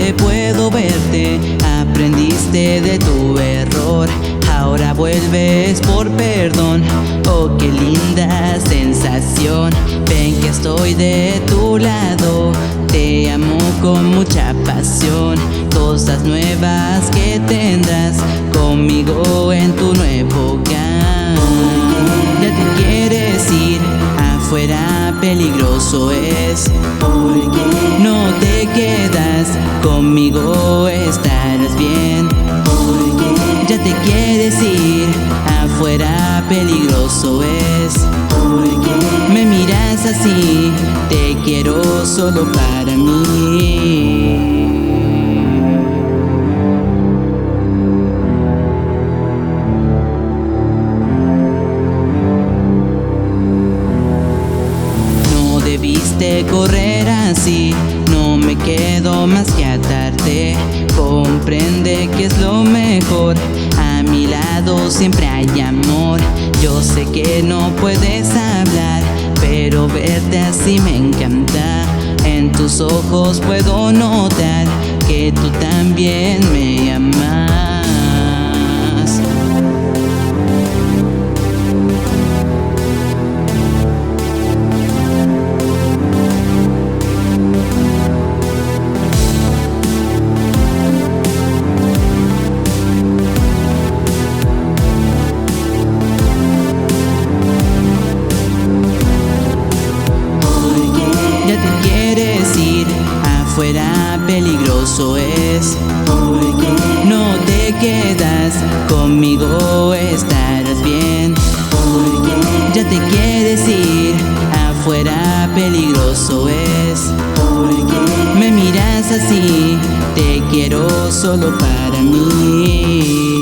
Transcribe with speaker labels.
Speaker 1: que puedo verte. Aprendiste de tu error, ahora vuelves por perdón. Oh, qué linda sensación. Ven que estoy de tu lado, te amo con mucha pasión. Cosas nuevas que tendrás conmigo en tu nuevo hogar. Ya te quieres ir, afuera peligroso es. No te quedas, conmigo estarás bien. Ya te quieres ir, afuera peligroso es. Me miras así, te quiero solo para mí. Debiste correr así, no me quedo más que atarte. Comprende que es lo mejor, a mi lado siempre hay amor. Yo sé que no puedes hablar, pero verte así me encanta. En tus ojos puedo notar que tú también me amas. Ya te quieres ir, afuera peligroso es. No te quedas, conmigo estarás bien. Ya te quieres ir, afuera peligroso es. Me miras así, te quiero solo para mí.